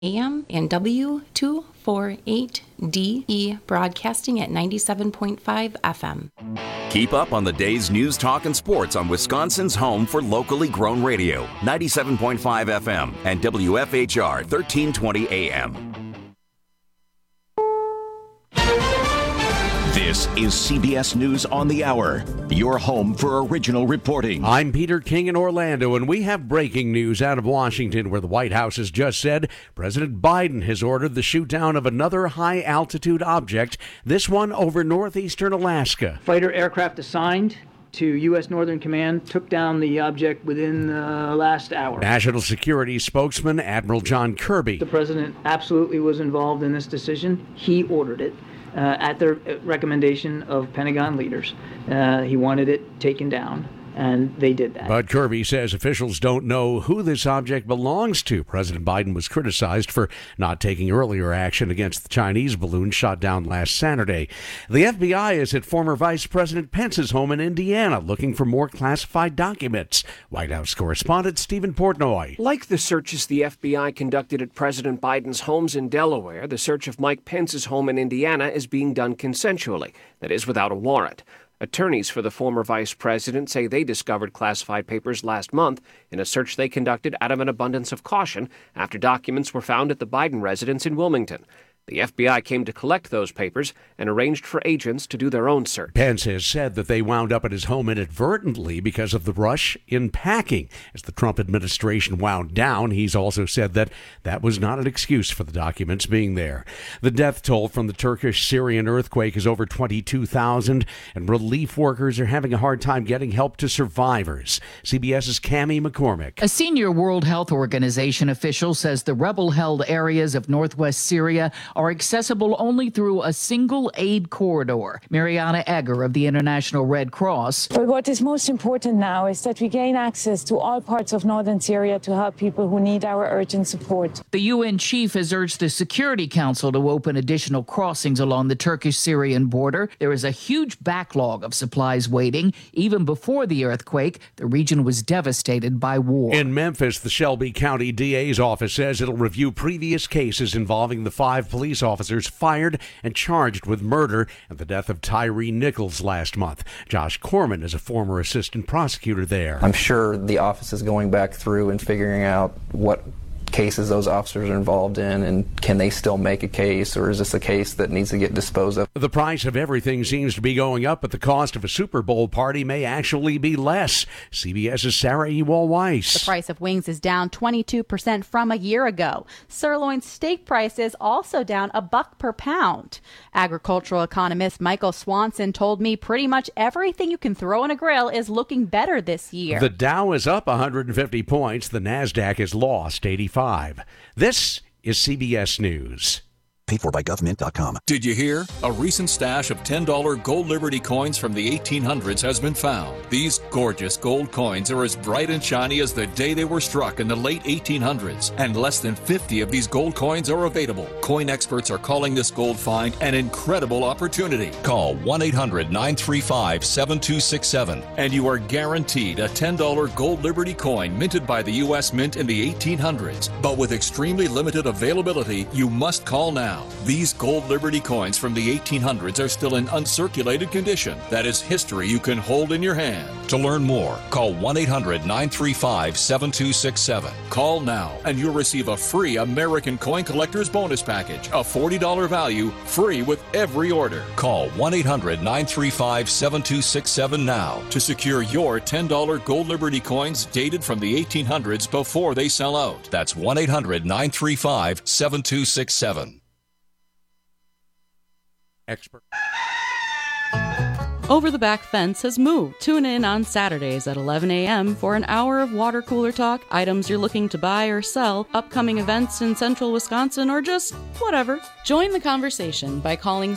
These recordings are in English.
AM and W248DE broadcasting at 97.5 FM. Keep up on the day's news, talk, and sports on Wisconsin's home for locally grown radio, 97.5 FM and WFHR 1320 AM. This is CBS News on the Hour, your home for original reporting. I'm Peter King in Orlando, and we have breaking news out of Washington, where the White House has just said President Biden has ordered the shoot down of another high-altitude object, this one over northeastern Alaska. Fighter aircraft assigned to U.S. Northern Command took down the object within the last hour. National Security spokesman Admiral John Kirby. The president absolutely was involved in this decision. He ordered it. At the recommendation of Pentagon leaders. He wanted it taken down, and they did that. But Kirby says officials don't know who this object belongs to. President Biden was criticized for not taking earlier action against the Chinese balloon shot down last Saturday. The FBI is at former Vice President Pence's home in Indiana looking for more classified documents. White House correspondent Stephen Portnoy. Like the searches the FBI conducted at President Biden's homes in Delaware, the search of Mike Pence's home in Indiana is being done consensually, that is, without a warrant. Attorneys for the former vice president say they discovered classified papers last month in a search they conducted out of an abundance of caution after documents were found at the Biden residence in Wilmington. The FBI came to collect those papers and arranged for agents to do their own search. Pence has said that they wound up at his home inadvertently because of the rush in packing. As the Trump administration wound down, he's also said that that was not an excuse for the documents being there. The death toll from the Turkish-Syrian earthquake is over 22,000, and relief workers are having a hard time getting help to survivors. CBS's Cammie McCormick. A senior World Health Organization official says the rebel-held areas of northwest Syria are accessible only through a single aid corridor. Mariana Egger of the International Red Cross. But what is most important now is that we gain access to all parts of northern Syria to help people who need our urgent support. The UN chief has urged the Security Council to open additional crossings along the Turkish-Syrian border. There is a huge backlog of supplies waiting. Even before the earthquake, the region was devastated by war. In Memphis, the Shelby County DA's office says it'll review previous cases involving the 5 police officers fired and charged with murder and the death of Tyree Nichols last month. Josh Corman is a former assistant prosecutor there. I'm sure the office is going back through and figuring out what cases those officers are involved in, and can they still make a case, or is this a case that needs to get disposed of? The price of everything seems to be going up, but the cost of a Super Bowl party may actually be less. CBS's Sarah Ewall-Weiss. The price of wings is down 22% from a year ago. Sirloin steak prices also down $1 per pound. Agricultural economist Michael Swanson told me pretty much everything you can throw on a grill is looking better this year. The Dow is up 150 points. The NASDAQ has lost 85. This is CBS News. Paid for by government.com. Did you hear? A recent stash of $10 Gold Liberty coins from the 1800s has been found. These gorgeous gold coins are as bright and shiny as the day they were struck in the late 1800s, and less than 50 of these gold coins are available. Coin experts are calling this gold find an incredible opportunity. Call 1-800-935-7267. And you are guaranteed a $10 Gold Liberty coin minted by the U.S. Mint in the 1800s. But with extremely limited availability, you must call now. These Gold Liberty coins from the 1800s are still in uncirculated condition. That is history you can hold in your hand. To learn more, call 1-800-935-7267. Call now and you'll receive a free American Coin Collector's Bonus Package, a $40 value, free with every order. Call 1-800-935-7267 now to secure your $10 Gold Liberty coins dated from the 1800s before they sell out. That's 1-800-935-7267. Expert. Over the Back Fence has moved. Tune in on Saturdays at 11 a.m. for an hour of water cooler talk, items you're looking to buy or sell, upcoming events in central Wisconsin, or just whatever. Join the conversation by calling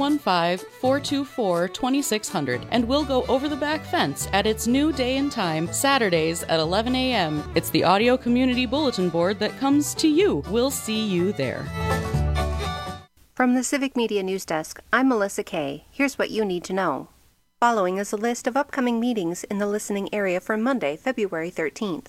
715-424-2600, and we'll go over the Back Fence at its new day and time, Saturdays at 11 a.m. It's the audio community bulletin board that comes to you. We'll see you there. From the Civic Media News Desk, I'm Melissa Kay. Here's what you need to know. Following is a list of upcoming meetings in the listening area for Monday, February 13th.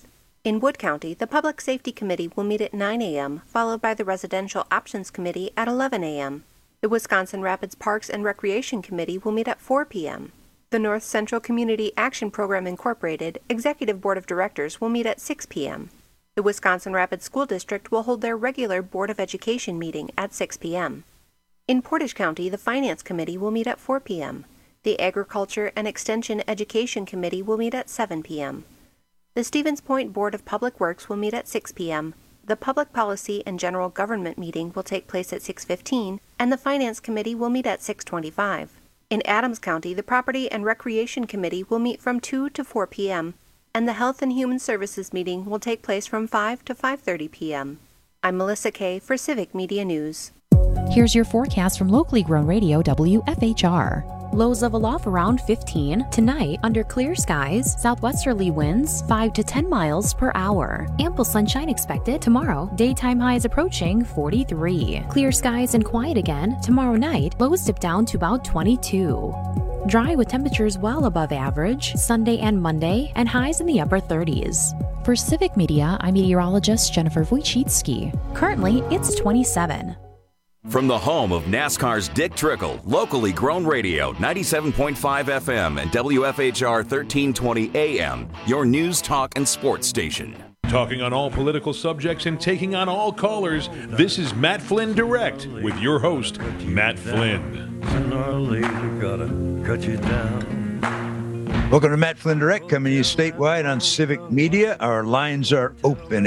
In Wood County, the Public Safety Committee will meet at 9 a.m., followed by the Residential Options Committee at 11 a.m. The Wisconsin Rapids Parks and Recreation Committee will meet at 4 p.m. The North Central Community Action Program Incorporated Executive Board of Directors will meet at 6 p.m. The Wisconsin Rapids School District will hold their regular Board of Education meeting at 6 p.m. In Portage County, the Finance Committee will meet at 4 p.m. The Agriculture and Extension Education Committee will meet at 7 p.m. The Stevens Point Board of Public Works will meet at 6 p.m. The Public Policy and General Government meeting will take place at 6:15, and the Finance Committee will meet at 6:25. In Adams County, the Property and Recreation Committee will meet from 2 to 4 p.m., and the Health and Human Services meeting will take place from 5 to 5:30 p.m. I'm Melissa Kay for Civic Media News. Here's your forecast from locally grown radio WFHR. Lows level off around 15. Tonight, under clear skies, southwesterly winds 5 to 10 miles per hour. Ample sunshine expected tomorrow. Daytime highs approaching 43. Clear skies and quiet again. Tomorrow night, lows dip down to about 22. Dry with temperatures well above average Sunday and Monday, and highs in the upper 30s. For Civic Media, I'm meteorologist Jennifer Wojcicki. Currently, it's 27. From the home of NASCAR's Dick Trickle, locally grown radio, 97.5 FM and WFHR 1320 AM, your news, talk, and sports station. Talking on all political subjects and taking on all callers, this is Matt Flynn Direct with your host, Matt Flynn. Sooner or later, gotta cut you down. Welcome to Matt Flynn Direct, coming to you statewide on Civic Media. Our lines are open,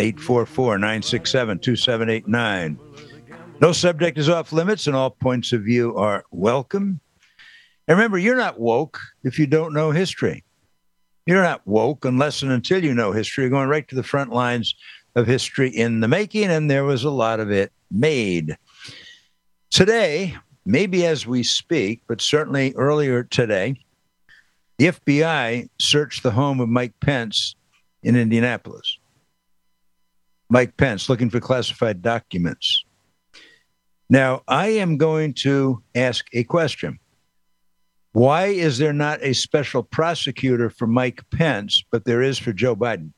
844-967-2789. No subject is off limits, and all points of view are welcome. And remember, you're not woke if you don't know history. You're not woke unless and until you know history. You're going right to the front lines of history in the making, and there was a lot of it made. Today, maybe as we speak, but certainly earlier today, the FBI searched the home of Mike Pence in Indianapolis. Mike Pence looking for classified documents. Now, I am going to ask a question. Why is there not a special prosecutor for Mike Pence, but there is for Joe Biden?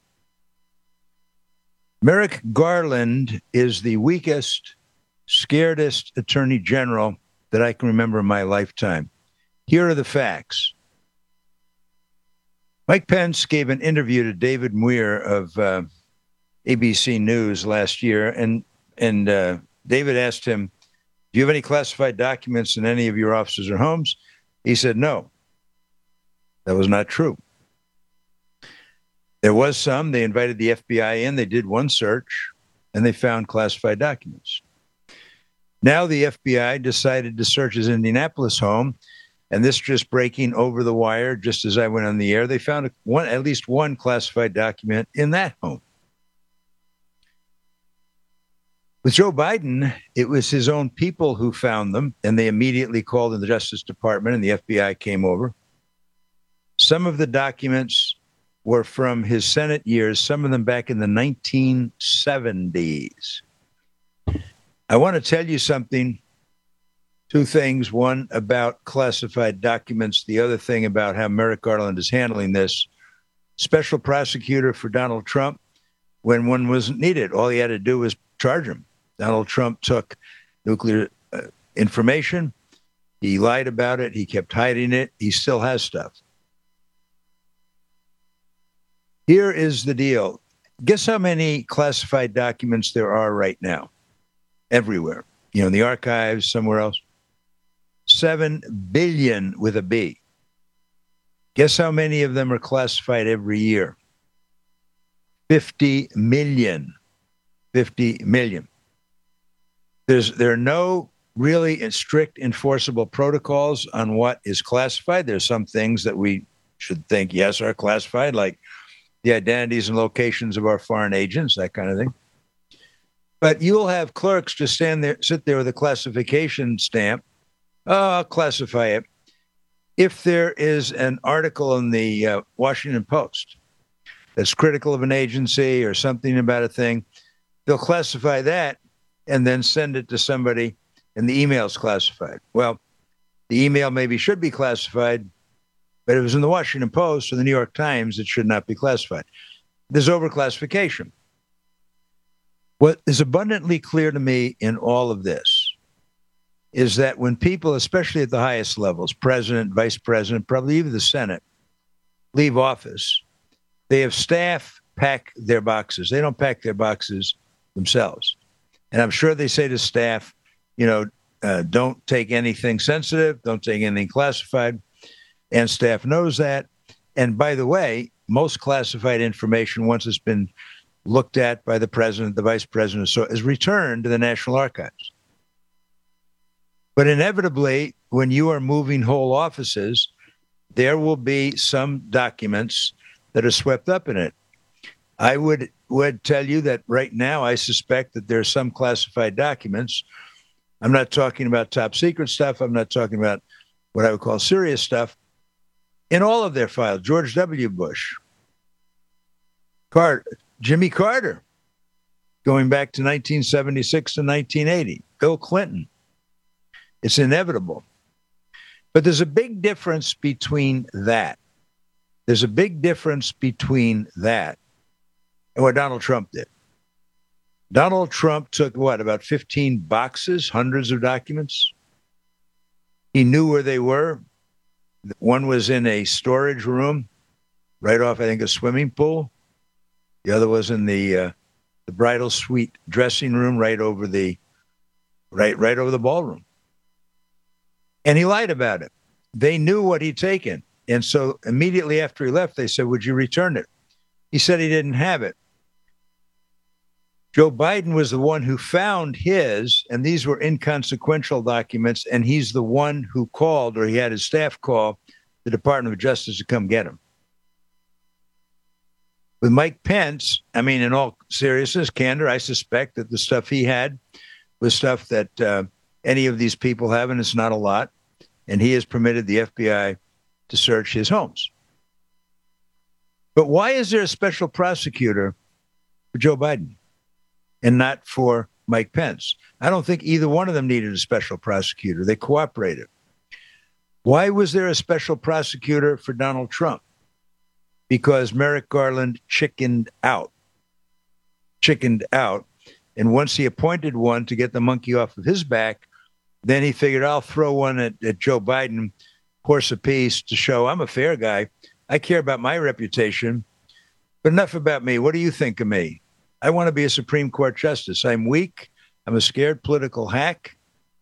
Merrick Garland is the weakest, scaredest attorney general that I can remember in my lifetime. Here are the facts. Mike Pence gave an interview to David Muir of ABC News last year, and David asked him, do you have any classified documents in any of your offices or homes? He said, no. That was not true. There was some. They invited the FBI in. They did one search, and they found classified documents. Now the FBI decided to search his Indianapolis home, and this just breaking over the wire, just as I went on the air, they found at least one classified document in that home. With Joe Biden, it was his own people who found them, and they immediately called in the Justice Department, and the FBI came over. Some of the documents were from his Senate years, some of them back in the 1970s. I want to tell you something, two things, one about classified documents, the other thing about how Merrick Garland is handling this. Special prosecutor for Donald Trump, when one wasn't needed, all he had to do was charge him. Donald Trump took nuclear information. He lied about it. He kept hiding it. He still has stuff. Here is the deal. Guess how many classified documents there are right now? Everywhere. In the archives, somewhere else. 7 billion with a B. Guess how many of them are classified every year? 50 million. 50 million. There are no really strict enforceable protocols on what is classified. There's some things that we should think, yes, are classified, like the identities and locations of our foreign agents, that kind of thing. But you'll have clerks just sit there with a classification stamp. Oh, I'll classify it. If there is an article in the Washington Post that's critical of an agency or something about a thing, they'll classify that and then send it to somebody, and the email's classified. Well, the email maybe should be classified, but if it was in the Washington Post or the New York Times, it should not be classified. there's overclassification. What is abundantly clear to me in all of this is that when people, especially at the highest levels, president, vice president, probably even the Senate, leave office, they have staff pack their boxes. They don't pack their boxes themselves. And I'm sure they say to staff, don't take anything sensitive, don't take anything classified. And staff knows that. And by the way, most classified information, once it's been looked at by the president, the vice president, so is returned to the National Archives. But inevitably, when you are moving whole offices, there will be some documents that are swept up in it. I would tell you that right now, I suspect that there are some classified documents. I'm not talking about top secret stuff. I'm not talking about what I would call serious stuff. In all of their files, George W. Bush, Jimmy Carter, going back to 1976 to 1980, Bill Clinton. It's inevitable. But there's a big difference between that. There's a big difference between that and what Donald Trump did. Donald Trump took, about 15 boxes, hundreds of documents. He knew where they were. One was in a storage room right off, I think, a swimming pool. The other was in the bridal suite dressing room right over the ballroom. And he lied about it. They knew what he'd taken. And so immediately after he left, they said, would you return it? He said he didn't have it. Joe Biden was the one who found his, and these were inconsequential documents, and he's the one who called, or he had his staff call, the Department of Justice to come get him. With Mike Pence, in all seriousness, candor, I suspect that the stuff he had was stuff that any of these people have, and it's not a lot, and he has permitted the FBI to search his homes. But why is there a special prosecutor for Joe Biden and not for Mike Pence? I don't think either one of them needed a special prosecutor. They cooperated. Why was there a special prosecutor for Donald Trump? Because Merrick Garland chickened out. And once he appointed one to get the monkey off of his back, then he figured, I'll throw one at Joe Biden, horse apiece, to show I'm a fair guy. I care about my reputation, but enough about me. What do you think of me? I want to be a Supreme Court justice. I'm weak. I'm a scared political hack.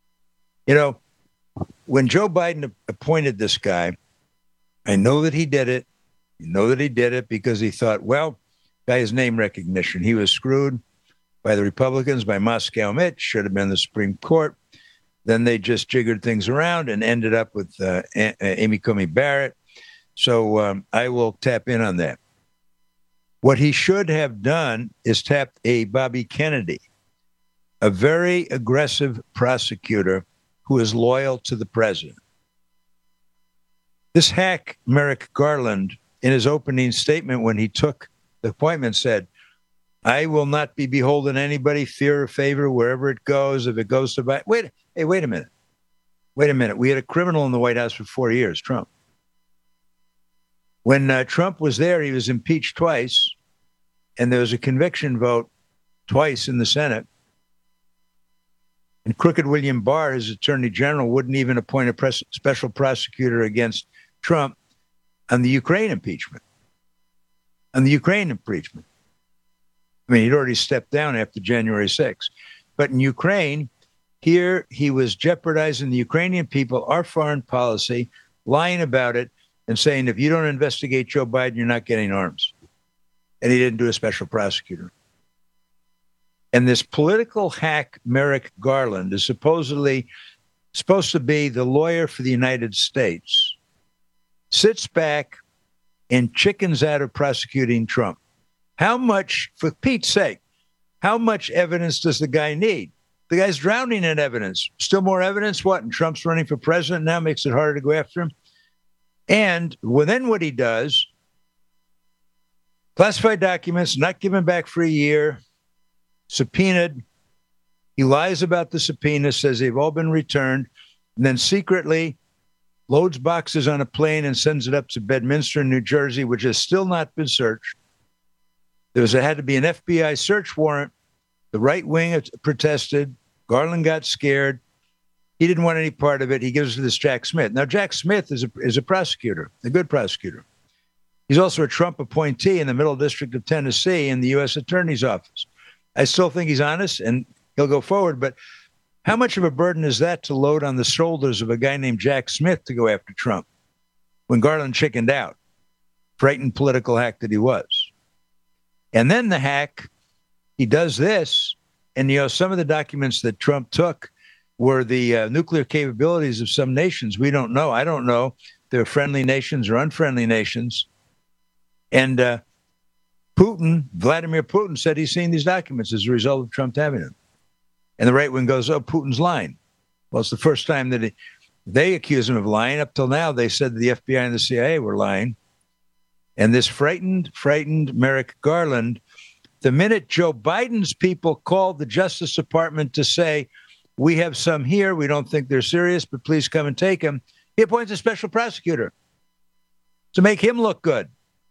When Joe Biden appointed this guy, I know that he did it. You know that he did it because he thought, by his name recognition, he was screwed by the Republicans, by Moscow Mitch, should have been the Supreme Court. Then they just jiggered things around and ended up with Amy Coney Barrett. So I will tap in on that. What he should have done is tapped a Bobby Kennedy, a very aggressive prosecutor who is loyal to the president. This hack, Merrick Garland, in his opening statement when he took the appointment said, I will not be beholden to anybody, fear or favor, wherever it goes. If it goes to Biden. Wait a minute. We had a criminal in the White House for 4 years, Trump. When Trump was there, he was impeached twice, and there was a conviction vote twice in the Senate. And crooked William Barr, his attorney general, wouldn't even appoint a special prosecutor against Trump on the Ukraine impeachment. He'd already stepped down after January 6th. But in Ukraine, here he was jeopardizing the Ukrainian people, our foreign policy, lying about it, and saying, if you don't investigate Joe Biden, you're not getting arms. And he didn't do a special prosecutor. And this political hack, Merrick Garland, is supposedly supposed to be the lawyer for the United States, sits back and chickens out of prosecuting Trump. How much, for Pete's sake, how much evidence does the guy need? The guy's drowning in evidence. Still more evidence? What? And Trump's running for president now, makes it harder to go after him. And then what he does, classified documents, not given back for a year, subpoenaed. He lies about the subpoena, says they've all been returned, and then secretly loads boxes on a plane and sends it up to Bedminster, New Jersey, which has still not been searched. Had to be an FBI search warrant. The right wing protested. Garland got scared. He didn't want any part of it. He gives it to this Jack Smith. Now, Jack Smith is a prosecutor, a good prosecutor. He's also a Trump appointee in the Middle District of Tennessee in the U.S. Attorney's Office. I still think he's honest, and he'll go forward. But how much of a burden is that to load on the shoulders of a guy named Jack Smith to go after Trump when Garland chickened out, frightened political hack that he was? And then the hack, he does this, and, some of the documents that Trump took were the nuclear capabilities of some nations. We don't know. I don't know. They're friendly nations or unfriendly nations. And Vladimir Putin said he's seen these documents as a result of Trump having them. And the right wing goes, oh, Putin's lying. Well, it's the first time that they accuse him of lying. Up till now, they said the FBI and the CIA were lying. And this frightened Merrick Garland, the minute Joe Biden's people called the Justice Department to say, we have some here, we don't think they're serious, but please come and take them, he appoints a special prosecutor to make him look good.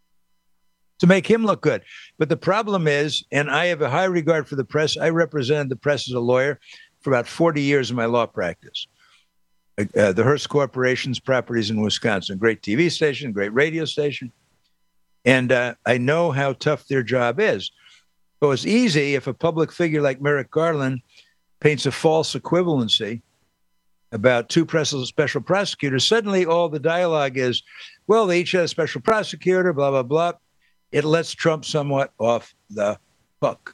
But the problem is, and I have a high regard for the press. I represented the press as a lawyer for about 40 years in my law practice. The Hearst Corporation's properties in Wisconsin, great TV station, great radio station. And I know how tough their job is. So it's easy if a public figure like Merrick Garland paints a false equivalency about two special prosecutors. Suddenly all the dialogue is, well, they each had a special prosecutor, blah, blah, blah. It lets Trump somewhat off the hook.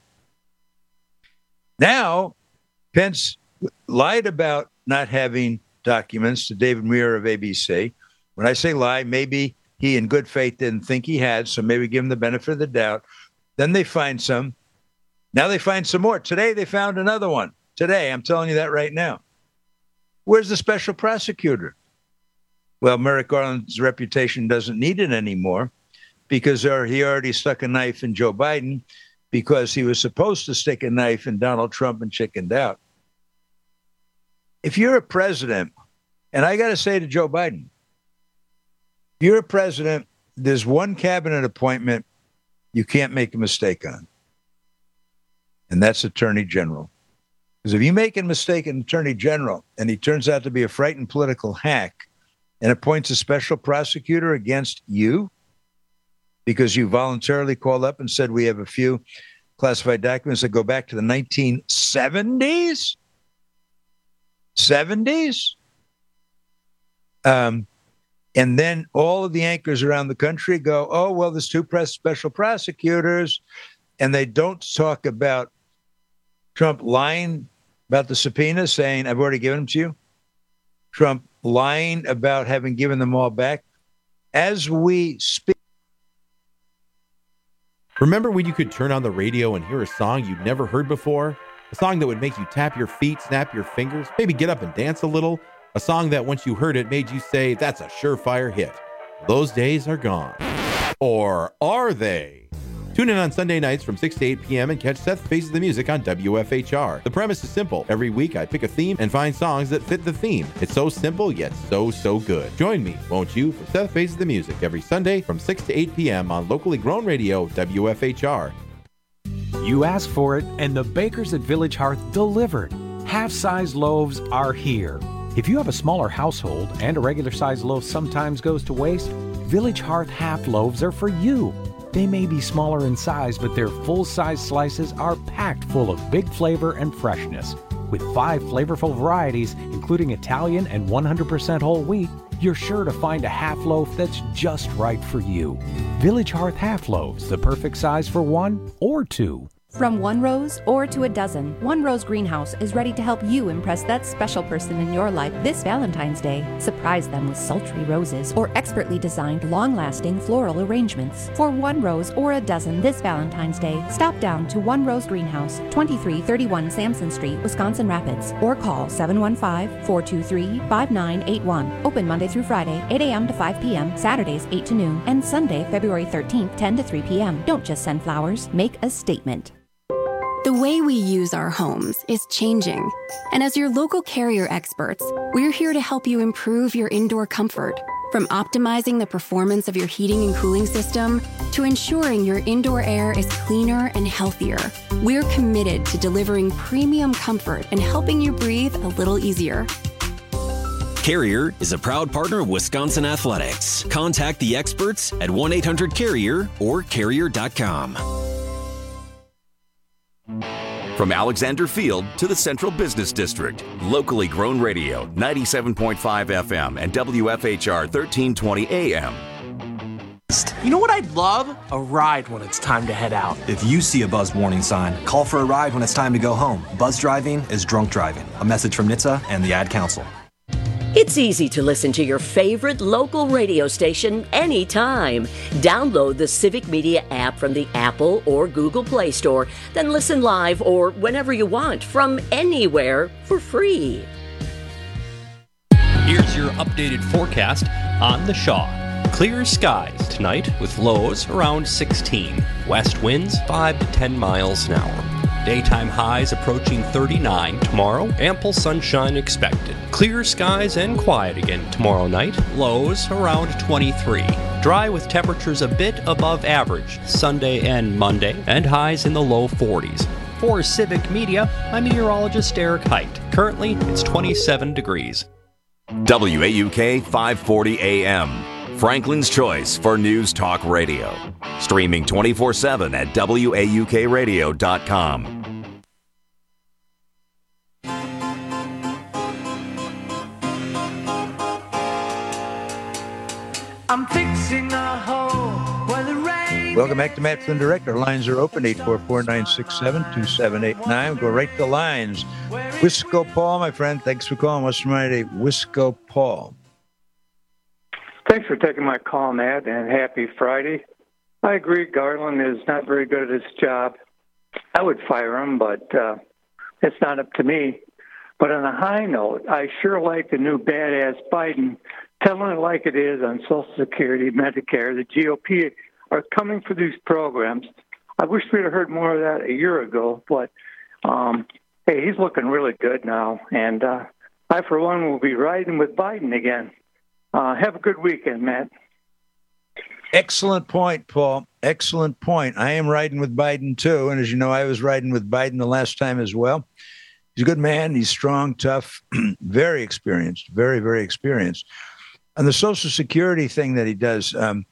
Now, Pence lied about not having documents to David Muir of ABC. When I say lie, maybe he in good faith didn't think he had, so maybe give him the benefit of the doubt. Then they find some. Now they find some more. Today they found another one. Today, I'm telling you that right now. Where's the special prosecutor? Well, Merrick Garland's reputation doesn't need it anymore because he already stuck a knife in Joe Biden because he was supposed to stick a knife in Donald Trump and chickened out. If you're a president, and I got to say to Joe Biden, if you're a president, there's one cabinet appointment you can't make a mistake on, and that's Attorney General. Because if you make a mistake in Attorney General and he turns out to be a frightened political hack and appoints a special prosecutor against you because you voluntarily called up and said we have a few classified documents that go back to the 1970s, and then all of the anchors around the country go, oh, well, there's two special prosecutors, and they don't talk about Trump lying about the subpoena, saying, I've already given them to you. Trump lying about having given them all back. As we speak. Remember when you could turn on the radio and hear a song you'd never heard before? A song that would make you tap your feet, snap your fingers, maybe get up and dance a little? A song that once you heard it made you say, that's a surefire hit. Those days are gone. Or are they? Tune in on Sunday nights from 6 to 8 p.m. and catch Seth Faces the Music on WFHR. The premise is simple. Every week I pick a theme and find songs that fit the theme. It's so simple, yet so good. Join me, won't you, for Seth Faces the Music every Sunday from 6 to 8 p.m. on locally grown radio WFHR. You asked for it, and the bakers at Village Hearth delivered. Half-size loaves are here. If you have a smaller household and a regular-size loaf sometimes goes to waste, Village Hearth half loaves are for you. They may be smaller in size, but their full-size slices are packed full of big flavor and freshness. With 5 flavorful varieties, including Italian and 100% whole wheat, you're sure to find a half loaf that's just right for you. Village Hearth half loaves, the perfect size for 1 or 2. From one rose or to a dozen, One Rose Greenhouse is ready to help you impress that special person in your life this Valentine's Day. Surprise them with sultry roses or expertly designed, long-lasting floral arrangements. For one rose or a dozen this Valentine's Day, stop down to One Rose Greenhouse, 2331 Sampson Street, Wisconsin Rapids, or call 715-423-5981. Open Monday through Friday, 8 a.m. to 5 p.m., Saturdays 8 to noon, and Sunday, February 13th, 10 to 3 p.m. Don't just send flowers, make a statement. The way we use our homes is changing, and as your local Carrier experts, we're here to help you improve your indoor comfort. From optimizing the performance of your heating and cooling system to ensuring your indoor air is cleaner and healthier, we're committed to delivering premium comfort and helping you breathe a little easier. Carrier is a proud partner of Wisconsin Athletics. Contact the experts at 1-800-CARRIER or carrier.com. From Alexander Field to the Central Business District, locally grown radio, 97.5 FM and WFHR 1320 AM. You know what I'd love? A ride when it's time to head out. If you see a Buzz warning sign, call for a ride when it's time to go home. Buzz driving is drunk driving. A message from NHTSA and the Ad Council. It's easy to listen to your favorite local radio station anytime. Download the Civic Media app from the Apple or Google Play Store, then listen live or whenever you want from anywhere for free. Here's your updated forecast on the Shaw. Clear skies tonight with lows around 16. West winds 5 to 10 miles an hour. Daytime highs approaching 39 tomorrow. Ample sunshine expected. Clear skies and quiet again tomorrow night. Lows around 23. Dry with temperatures a bit above average Sunday and Monday, and highs in the low 40s. For Civic Media, I'm meteorologist Eric Height. Currently, it's 27 degrees. WAUK 540 AM. Franklin's choice for News Talk Radio. Streaming 24/7 at WAUKradio.com. I'm fixing a hole where the rain. Welcome back to Matt Flynn Direct. Our lines are open, 844-967-2789. Go right to the lines. Wisco Paul, my friend, thanks for calling. What's my name? Wisco Paul. Thanks for taking my call, Matt, and happy Friday. I agree Garland is not very good at his job. I would fire him, but it's not up to me. But on a high note, I sure like the new badass Biden telling it like it is on Social Security, Medicare. The GOP are coming for these programs. I wish we'd have heard more of that a year ago, but hey, he's looking really good now. And I, for one, will be riding with Biden again. Have a good weekend, Matt. Excellent point, Paul. Excellent point. I am riding with Biden, too. And as you know, I was riding with Biden the last time as well. He's a good man. He's strong, tough, very experienced, very, very experienced. And the Social Security thing that he does,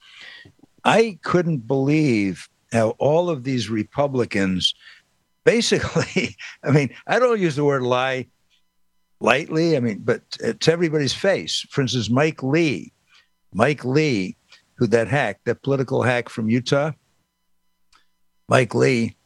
I couldn't believe how all of these Republicans basically, I mean, I don't use the word lie lightly, I mean, but it's everybody's face. For instance, Mike Lee, who that political hack from Utah, Mike Lee,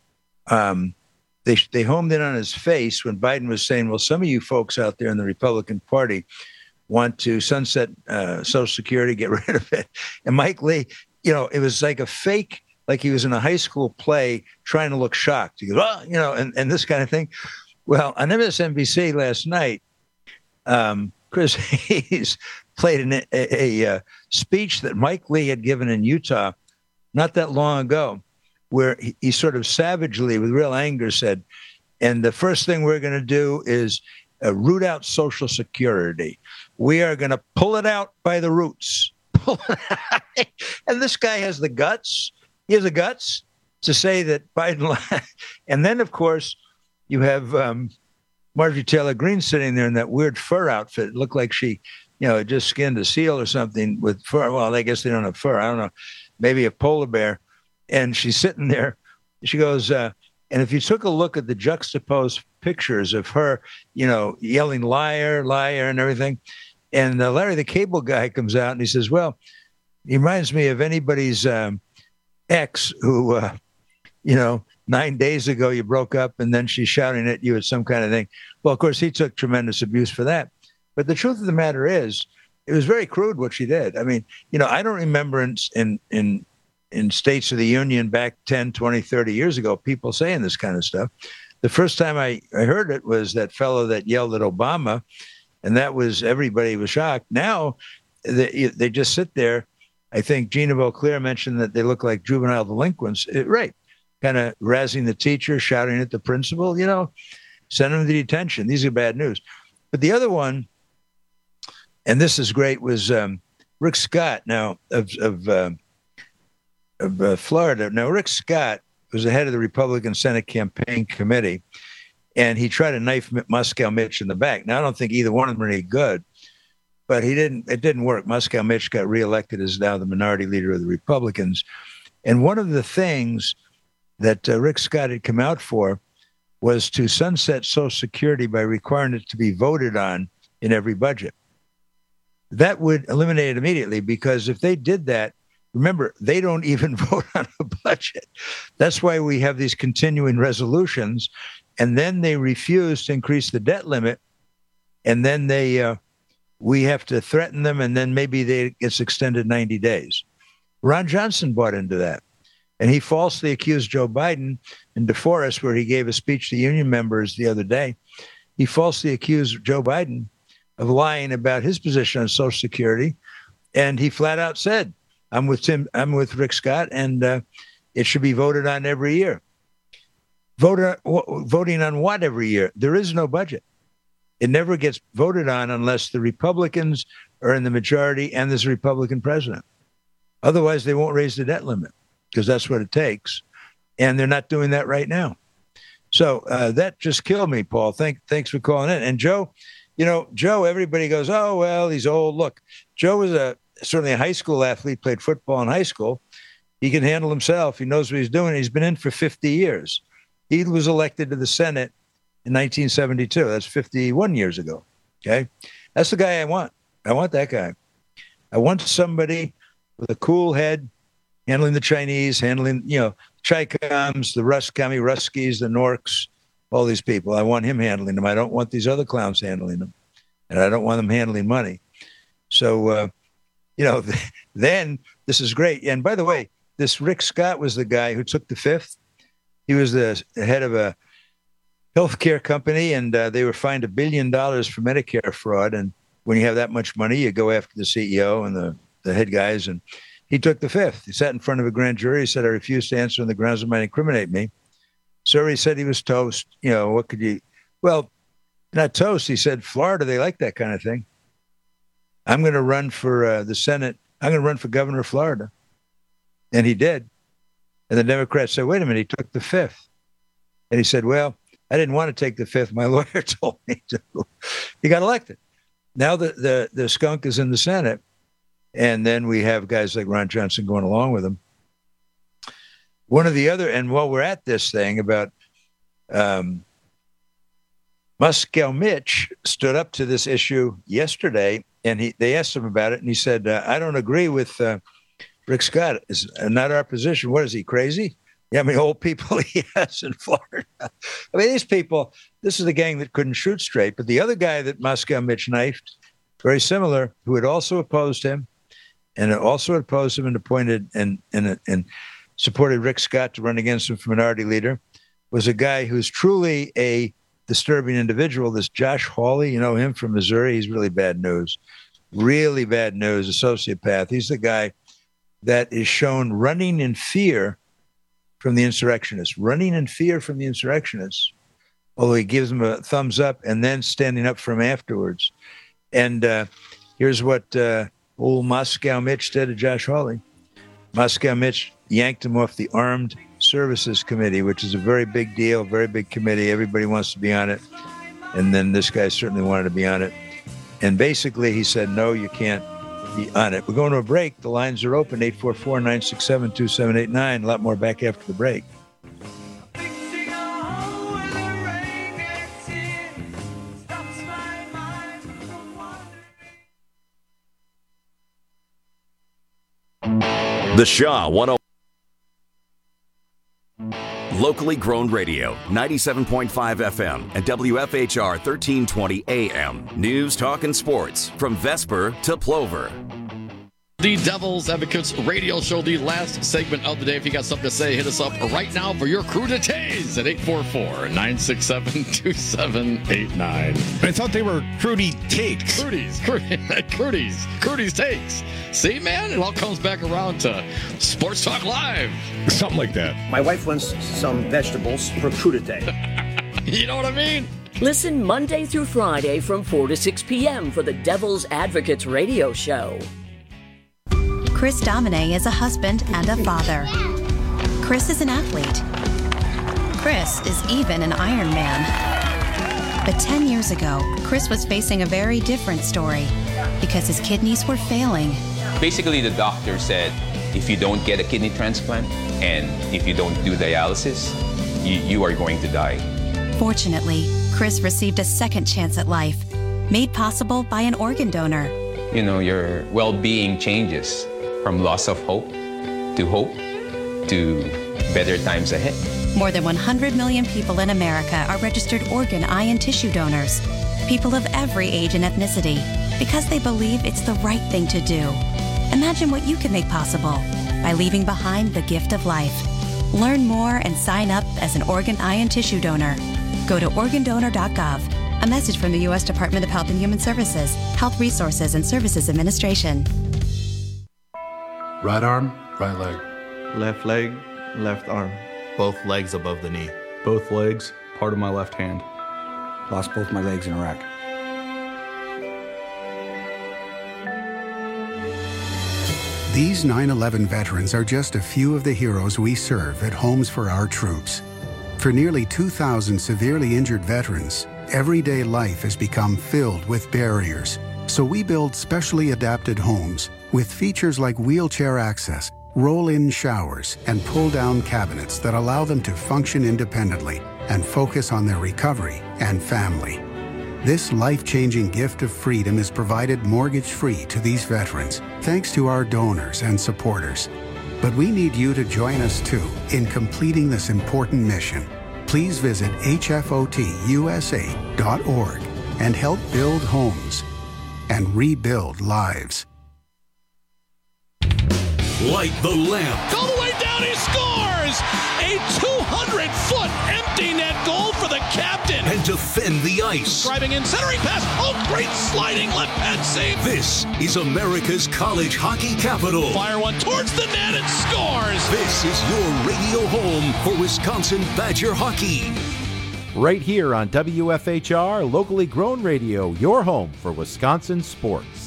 they homed in on his face when Biden was saying, well, some of you folks out there in the Republican Party want to sunset Social Security, get rid of it. And Mike Lee, you know, it was like a fake, like he was in a high school play trying to look shocked. He goes, oh, you know, and this kind of thing. Well, on MSNBC last night, Chris Hayes played a speech that Mike Lee had given in Utah not that long ago, where he sort of savagely, with real anger, said, and the first thing we're going to do is root out Social Security. We are going to pull it out by the roots. And this guy has the guts. He has the guts to say that Biden lied. And then, of course, you have Marjorie Taylor Greene sitting there in that weird fur outfit. It looked like she, you know, just skinned a seal or something with fur. Well, I guess they don't have fur. I don't know. Maybe a polar bear. And she's sitting there. She goes, and if you took a look at the juxtaposed pictures of her, you know, yelling liar, liar, and everything, and Larry the Cable Guy comes out and he says, well, he reminds me of anybody's ex who, you know, 9 days ago you broke up and then she's shouting at you at some kind of thing. Well, of course, he took tremendous abuse for that. But the truth of the matter is, it was very crude what she did. I mean, you know, I don't remember in States of the Union back 10, 20, 30 years ago, people saying this kind of stuff. The first time I heard it was that fellow that yelled at Obama, and that was, everybody was shocked. Now they just sit there. I think Gina Vauclair mentioned that they look like juvenile delinquents. Right. Kind of razzing the teacher, shouting at the principal, you know, send them to detention. These are bad news. But the other one, and this is great, was Rick Scott now of Florida. Now, Rick Scott was the head of the Republican Senate Campaign Committee, and he tried to knife Moscow Mitch in the back. Now, I don't think either one of them are any good, but it didn't work. Moscow Mitch got reelected as now the minority leader of the Republicans. And one of the things that Rick Scott had come out for was to sunset Social Security by requiring it to be voted on in every budget. That would eliminate it immediately, because if they did that, remember, they don't even vote on a budget. That's why we have these continuing resolutions, and then they refuse to increase the debt limit, and then we have to threaten them, and then maybe it gets extended 90 days. Ron Johnson bought into that, and he falsely accused Joe Biden in DeForest, where he gave a speech to union members the other day. He falsely accused Joe Biden of lying about his position on Social Security, and he flat out said, I'm with Rick Scott, and it should be voted on every year. Voting on what every year? There is no budget. It never gets voted on unless the Republicans are in the majority and there's a Republican president. Otherwise, they won't raise the debt limit, because that's what it takes. And they're not doing that right now. So that just killed me, Paul. Thanks for calling in. And Joe, Joe, everybody goes, oh, well, he's old. Look, Joe was certainly a high school athlete, played football in high school. He can handle himself. He knows what he's doing. He's been in for 50 years. He was elected to the Senate in 1972. That's 51 years ago. Okay. That's the guy I want. I want that guy. I want somebody with a cool head, handling the Chinese, handling, Chi-Coms, the Ruskies, the Norks, all these people. I want him handling them. I don't want these other clowns handling them. And I don't want them handling money. So, then this is great. And by the way, this Rick Scott was the guy who took the fifth. He was the head of a healthcare company, and they were fined $1 billion for Medicare fraud. And when you have that much money, you go after the CEO and the head guys. And he took the fifth. He sat in front of a grand jury. He said, I refuse to answer on the grounds it might incriminate me. So he said he was toast. What could you? Well, not toast. He said, Florida, they like that kind of thing. I'm going to run for the Senate. I'm going to run for governor of Florida. And he did. And the Democrats said, wait a minute, he took the fifth. And he said, well, I didn't want to take the fifth. My lawyer told me to. He got elected. Now the skunk is in the Senate. And then we have guys like Ron Johnson going along with him. One of the other, and while we're at this thing about Moscow Mitch stood up to this issue yesterday, and they asked him about it, and he said, I don't agree with Rick Scott. It's not our position. What is he, crazy? Yeah, I mean, old people he has in Florida. I mean, these people, this is the gang that couldn't shoot straight. But the other guy that Moscow Mitch knifed, very similar, who had also opposed him, and appointed and supported Rick Scott to run against him for minority leader, was a guy who's truly a disturbing individual. This Josh Hawley, you know him from Missouri. He's really bad news, a sociopath. He's the guy that is shown running in fear from the insurrectionists, although he gives them a thumbs up and then standing up for him afterwards. And here's what old Moscow Mitch did to Josh Hawley. Moscow Mitch yanked him off the Armed Services Committee, which is a very big deal, very big committee. Everybody wants to be on it. And then this guy certainly wanted to be on it. And basically he said, no, you can't be on it. We're going to a break. The lines are open, 844-967-2789. A lot more back after the break. The Shaw 101. Locally grown radio, 97.5 FM and WFHR 1320 AM. News, talk, and sports from Vesper to Plover. The Devil's Advocates radio show, the last segment of the day. If you got something to say, hit us up right now for your crudités at 844-967-2789. I thought they were Crudy Takes. Crudy's Takes. See, man, it all comes back around to Sports Talk Live. Something like that. My wife wants some vegetables for crudité. You know what I mean? Listen Monday through Friday from 4 to 6 p.m. for the Devil's Advocates radio show. Chris Domine is a husband and a father. Chris is an athlete. Chris is even an Ironman. But 10 years ago, Chris was facing a very different story because his kidneys were failing. Basically, the doctor said, if you don't get a kidney transplant and if you don't do dialysis, you are going to die. Fortunately, Chris received a second chance at life, made possible by an organ donor. You know, your well-being changes from loss of hope to better times ahead. More than 100 million people in America are registered organ, eye, and tissue donors. People of every age and ethnicity, because they believe it's the right thing to do. Imagine what you can make possible by leaving behind the gift of life. Learn more and sign up as an organ, eye, and tissue donor. Go to organdonor.gov. A message from the U.S. Department of Health and Human Services, Health Resources and Services Administration. Right arm, right leg. Left leg, left arm. Both legs above the knee. Both legs, part of my left hand. Lost both my legs in Iraq. These 9/11 veterans are just a few of the heroes we serve at Homes for Our Troops. For nearly 2,000 severely injured veterans, everyday life has become filled with barriers. So we build specially adapted homes with features like wheelchair access, roll-in showers, and pull-down cabinets that allow them to function independently and focus on their recovery and family. This life-changing gift of freedom is provided mortgage-free to these veterans, thanks to our donors and supporters. But we need you to join us too in completing this important mission. Please visit hfotusa.org and help build homes and rebuild lives. Light the lamp. All the way down, he scores! A 200-foot empty net goal for the captain. And defend the ice. Driving in, centering pass. Oh, great sliding left pad save. This is America's college hockey capital. Fire one towards the net and scores. This is your radio home for Wisconsin Badger hockey. Right here on WFHR, locally grown radio, your home for Wisconsin sports.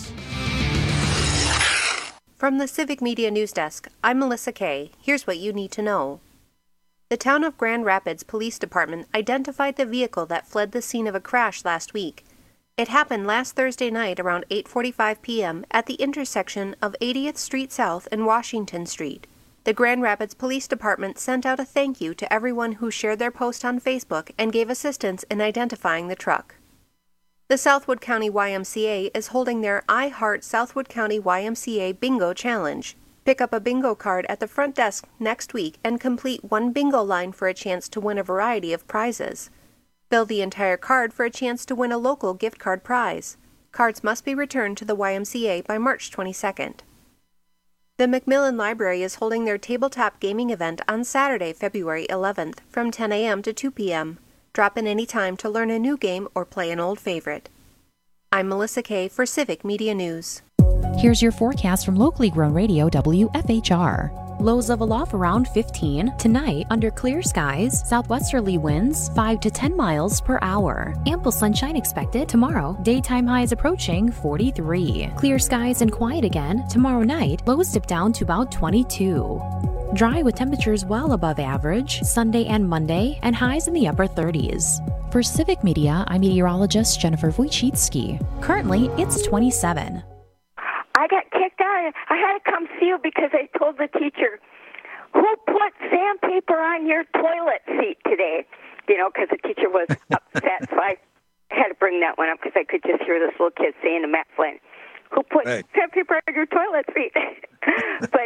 From the Civic Media News Desk, I'm Melissa Kay. Here's what you need to know. The Town of Grand Rapids Police Department identified the vehicle that fled the scene of a crash last week. It happened last Thursday night around 8:45 p.m. at the intersection of 80th Street South and Washington Street. The Grand Rapids Police Department sent out a thank you to everyone who shared their post on Facebook and gave assistance in identifying the truck. The Southwood County YMCA is holding their I Heart Southwood County YMCA Bingo Challenge. Pick up a bingo card at the front desk next week and complete one bingo line for a chance to win a variety of prizes. Fill the entire card for a chance to win a local gift card prize. Cards must be returned to the YMCA by March 22nd. The Macmillan Library is holding their tabletop gaming event on Saturday, February 11th from 10 a.m. to 2 p.m. Drop in any time to learn a new game or play an old favorite. I'm Melissa Kay for Civic Media News. Here's your forecast from locally grown radio WFHR. Lows of aloft around 15. Tonight, under clear skies, southwesterly winds 5 to 10 miles per hour. Ample sunshine expected tomorrow. Daytime highs approaching 43. Clear skies and quiet again. Tomorrow night, lows dip down to about 22. Dry with temperatures well above average Sunday and Monday, and highs in the upper 30s. For Civic Media, I'm meteorologist Jennifer Wojcicki. Currently, it's 27. I got kicked out. I had to come see you because I told the teacher, who put sandpaper on your toilet seat today? You know, because the teacher was upset. So I had to bring that one up because I could just hear this little kid saying to Matt Flynn, who put sandpaper on your toilet seat? But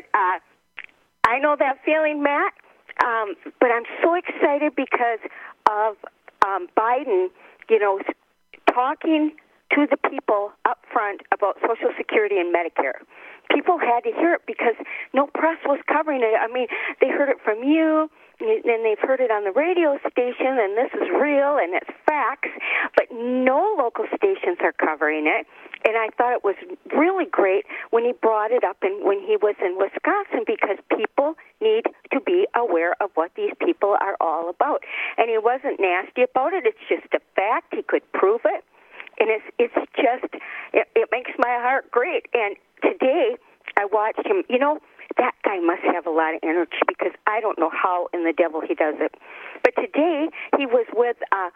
I know that feeling, Matt. But I'm so excited because of Biden, you know, talking to the people up front about Social Security and Medicare. People had to hear it because no press was covering it. I mean, they heard it from you, and they've heard it on the radio station, and this is real, and it's facts, but no local stations are covering it. And I thought it was really great when he brought it up and when he was in Wisconsin, because people need to be aware of what these people are all about. And he wasn't nasty about it. It's just a fact. He could prove it. And it makes my heart great. And today, I watched him. You know, that guy must have a lot of energy because I don't know how in the devil he does it. But today he was with a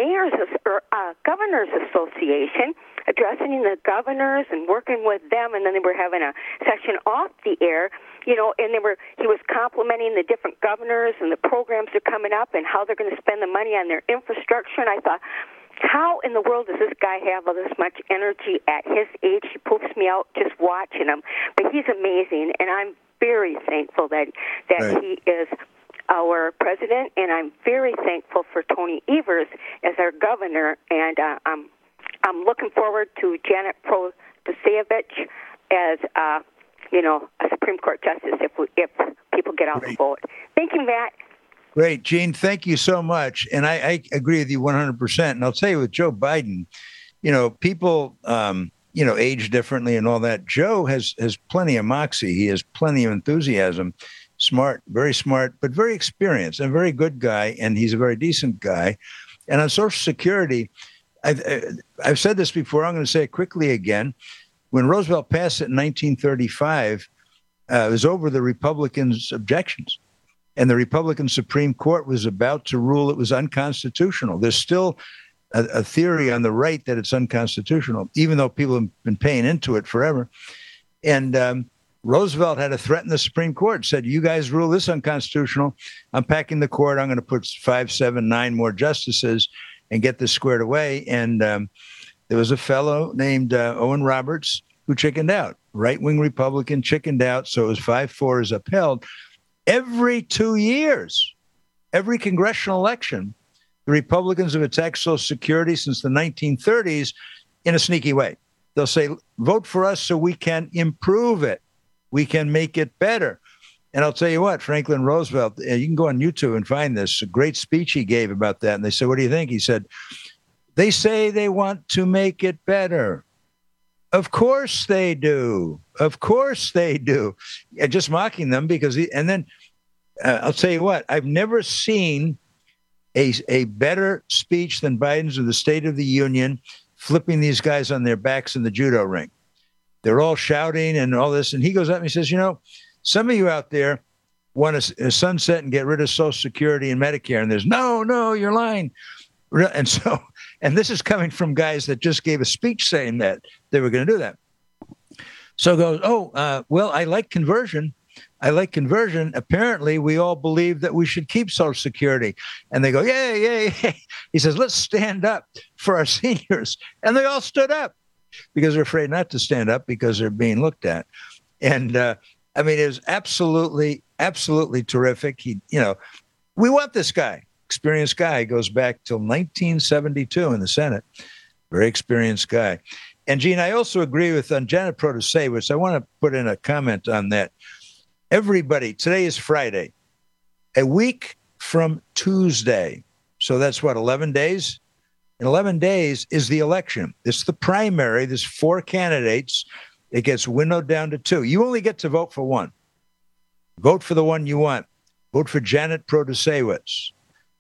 governors association, addressing the governors and working with them, and then they were having a session off the air, you know, and he was complimenting the different governors and the programs that are coming up and how they're going to spend the money on their infrastructure. And I thought, how in the world does this guy have all this much energy at his age? He poofs me out just watching him. But he's amazing, and I'm very thankful that right. he is our president, and I'm very thankful for Tony Evers as our governor, and I'm looking forward to Janet Protasevich as a Supreme Court justice if people get out and vote. Thank you, Matt. Great, Gene. Thank you so much, and I agree with you 100%. And I'll tell you, with Joe Biden, you know, people age differently and all that. Joe has plenty of moxie. He has plenty of enthusiasm. Smart, but very experienced and a very good guy. And he's a very decent guy. And on Social Security, I've said this before. I'm going to say it quickly again. When Roosevelt passed it in 1935, it was over the Republicans' objections. And the Republican Supreme Court was about to rule it was unconstitutional. There's still a theory on the right that it's unconstitutional, even though people have been paying into it forever. And Roosevelt had to threaten the Supreme Court, said, you guys rule this unconstitutional. I'm packing the court. I'm going to put 5, 7, 9 more justices and get this squared away. And there was a fellow named Owen Roberts who chickened out. Right-wing Republican chickened out. So it was 5-4 is upheld. Every 2 years, every congressional election, the Republicans have attacked Social Security since the 1930s in a sneaky way. They'll say, vote for us so we can improve it. We can make it better. And I'll tell you what, Franklin Roosevelt, you can go on YouTube and find this, a great speech he gave about that. And they said, what do you think? He said, they say they want to make it better. Of course they do. Of course they do. Just mocking them because, I'll tell you what, I've never seen a better speech than Biden's of the State of the Union, flipping these guys on their backs in the judo ring. They're all shouting and all this. And he goes up and he says, you know, some of you out there want to sunset and get rid of Social Security and Medicare. And there's, no, you're lying. And this is coming from guys that just gave a speech saying that they were going to do that. So goes, well, I like conversion. Apparently, we all believe that we should keep Social Security. And they go, yay. He says, let's stand up for our seniors. And they all stood up because they're afraid not to stand up because they're being looked at. And it was absolutely terrific. We want this guy, experienced guy, goes back till 1972 in the Senate. Very experienced guy. And Gene, I also agree with Janet Protasevich. I want to put in a comment on that. Everybody, today is Friday, a week from Tuesday. So that's 11 days? In 11 days is the election. It's the primary. There's 4 candidates. It gets winnowed down to 2. You only get to vote for one. Vote for the one you want. Vote for Janet Protasevich,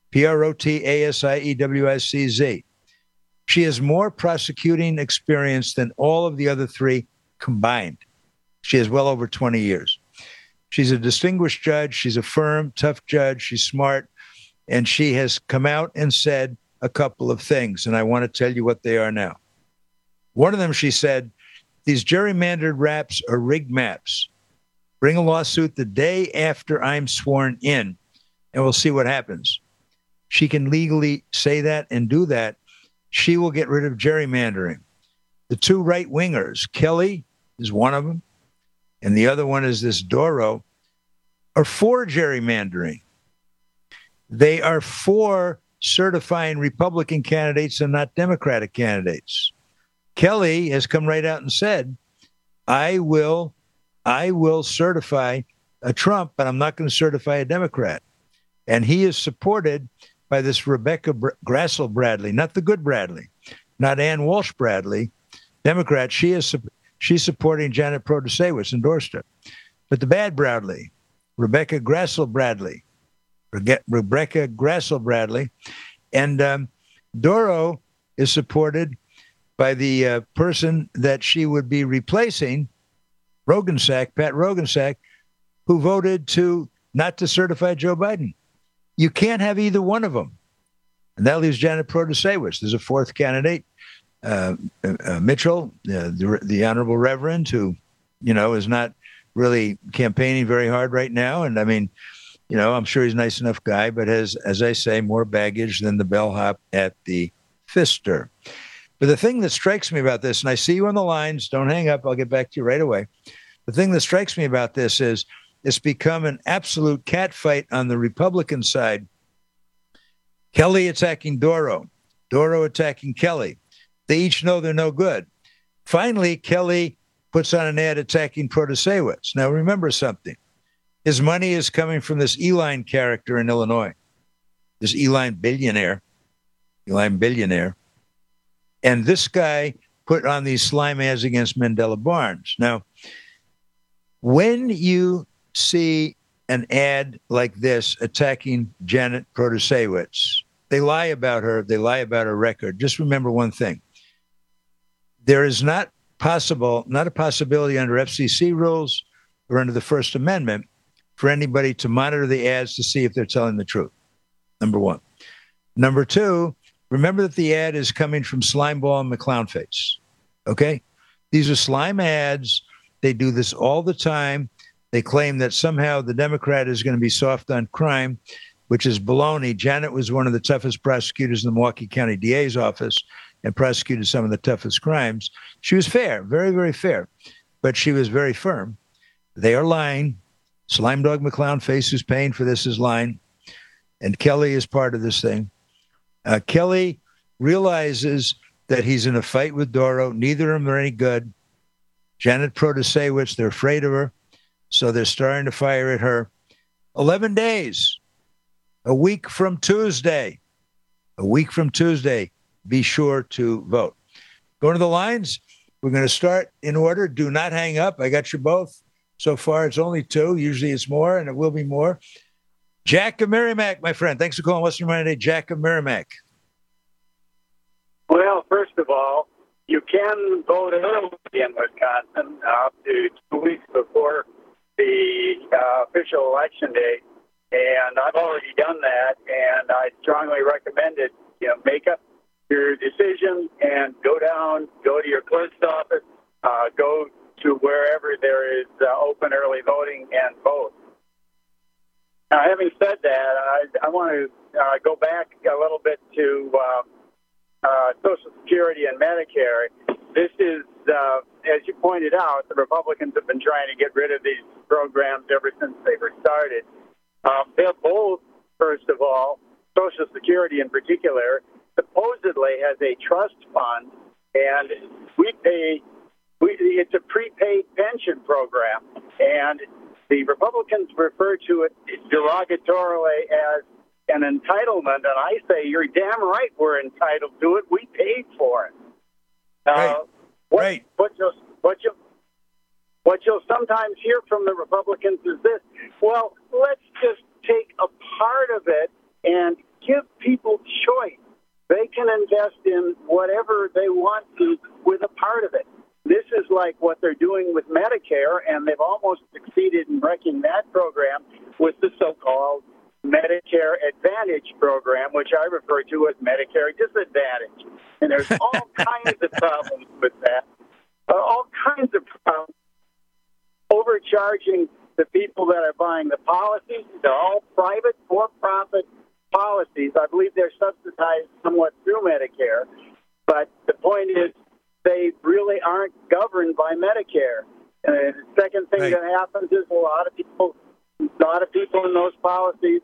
Protasiewiczz. She has more prosecuting experience than all of the other 3 combined. She has well over 20 years. She's a distinguished judge. She's a firm, tough judge. She's smart. And she has come out and said a couple of things, and I want to tell you what they are now. One of them, she said, these gerrymandered maps are rigged maps. Bring a lawsuit the day after I'm sworn in, and we'll see what happens. She can legally say that and do that. She will get rid of gerrymandering. The 2 right-wingers, Kelly is one of them, and the other one is this Doro, are for gerrymandering. They are for certifying Republican candidates and not Democratic candidates. Kelly has come right out and said, I will certify a Trump, but I'm not going to certify a Democrat. And he is supported by this Rebecca Grassel Bradley, not the good Bradley, not Ann Walsh Bradley, Democrat. She's supporting Janet Protasevich, endorsed her. But the bad Bradley, Rebecca Grassel Bradley, and Doro is supported by the person that she would be replacing, Pat Roggensack, who voted not to certify Joe Biden. You can't have either one of them. And that leaves Janet Protasewicz. There's a fourth candidate, Mitchell, the Honorable Reverend, who, is not really campaigning very hard right now. And I mean, I'm sure he's a nice enough guy, but has, as I say, more baggage than the bellhop at the Pfister. But the thing that strikes me about this, and I see you on the lines, don't hang up, I'll get back to you right away. The thing that strikes me about this is it's become an absolute catfight on the Republican side. Kelly attacking Doro attacking Kelly. They each know they're no good. Finally, Kelly puts on an ad attacking Protasewicz. Now, remember something. His money is coming from this Eline character in Illinois, this Eline billionaire. And this guy put on these slime ads against Mandela Barnes. Now, when you see an ad like this attacking Janet Protasewicz, they lie about her. They lie about her record. Just remember one thing. There is not a possibility under FCC rules or under the First Amendment for anybody to monitor the ads to see if they're telling the truth. Number one. Number two, remember that the ad is coming from Slimeball and McClownface. Okay? These are slime ads. They do this all the time. They claim that somehow the Democrat is going to be soft on crime, which is baloney. Janet was one of the toughest prosecutors in the Milwaukee County DA's office and prosecuted some of the toughest crimes. She was fair, very, very fair, but she was very firm. They are lying. Slime Dog McClownface, who's paying for this, is lying. And Kelly is part of this thing. Kelly realizes that he's in a fight with Doro. Neither of them are any good. Janet Protasewicz, they're afraid of her, so they're starting to fire at her. 11 days, a week from Tuesday. Be sure to vote. Going to the lines, we're going to start in order. Do not hang up. I got you both. So far, it's only two. Usually it's more, and it will be more. Jack of Merrimack, my friend. Thanks for calling Western United today. Jack of Merrimack. Well, first of all, you can vote early in Wisconsin up to 2 weeks before the official election day, and I've already done that, and I strongly recommend it. Make up your decision and go to your clerk's office, go to wherever there is open early voting and vote. Now, having said that, I want to go back a little bit to Social Security and Medicare. This is, as you pointed out, the Republicans have been trying to get rid of these programs ever since they were started. They're both, first of all, Social Security in particular, supposedly has a trust fund, and it's a prepaid pension program, and the Republicans refer to it derogatorily as an entitlement, and I say, you're damn right we're entitled to it. We paid for it. Right. What you'll sometimes hear from the Republicans is this: well, let's just take a part of it and give people choice. They can invest in whatever they want to with a part of it. This is like what they're doing with Medicare, and they've almost succeeded in wrecking that program with the so-called Medicare Advantage program, which I refer to as Medicare Disadvantage. And there's all kinds of problems with that. All kinds of problems. Overcharging the people that are buying the policies. They're all private, for-profit policies. I believe they're subsidized somewhat through Medicare. But the point is, they really aren't governed by Medicare. And the second thing that happens is a lot of people in those policies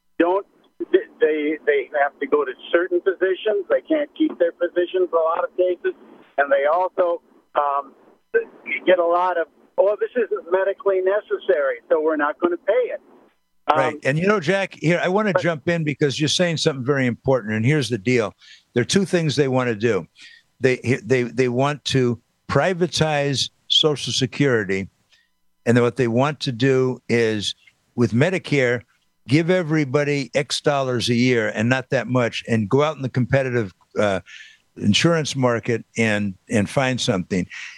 they have to go to certain positions. They can't keep their positions in a lot of cases. And they also get a lot of, this isn't medically necessary, so we're not going to pay it. Right. And, Jack, here, I want to jump in because you're saying something very important. And here's the deal. There are two things they want to do. They want to privatize Social Security. And then what they want to do is, with Medicare, give everybody X dollars a year and not that much, and go out in the competitive insurance market and find something.